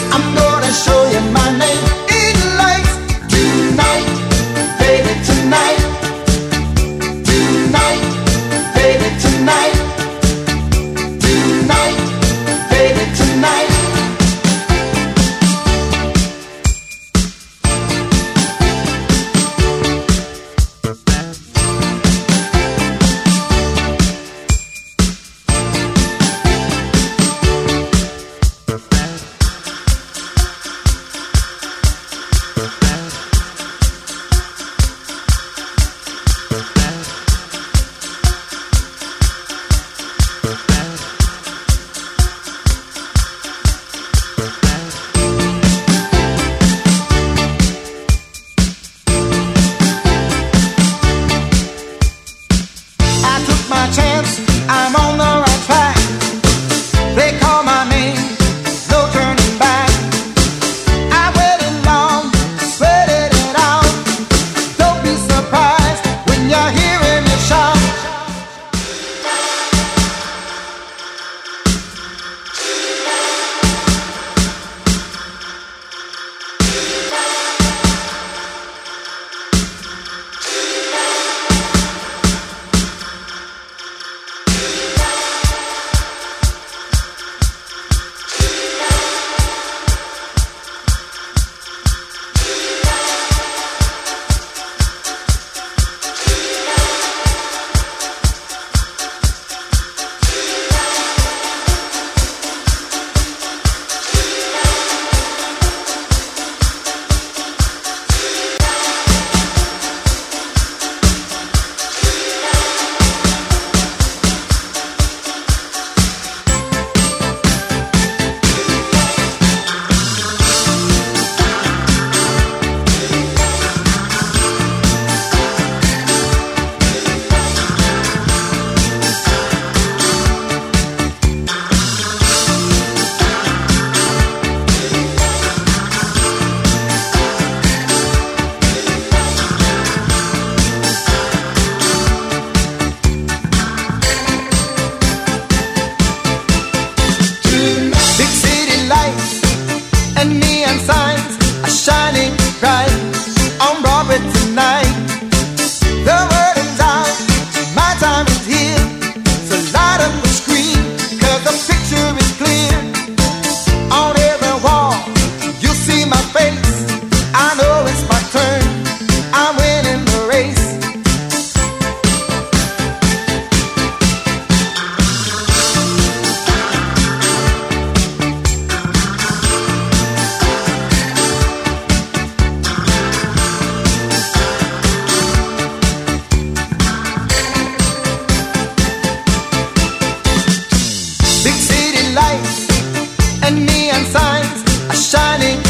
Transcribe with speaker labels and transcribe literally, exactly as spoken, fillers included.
Speaker 1: I'm gonna show you my name. In lights tonight, baby, tonight. Tonight, baby, tonight. Tonight, baby, tonight. My chance, I'm on the right track. They call my name, no turning back. I waited long, sweated it out. Don't be surprised when you're hearing me shout. And neon signs are shining bright on Broadway tonight. The word is out, my time is here. So light up the screen, cause the picture is clear. On every wall, you'll see my face. I know it's my turn, I'm winning the race. Big city lights and neon signs are shining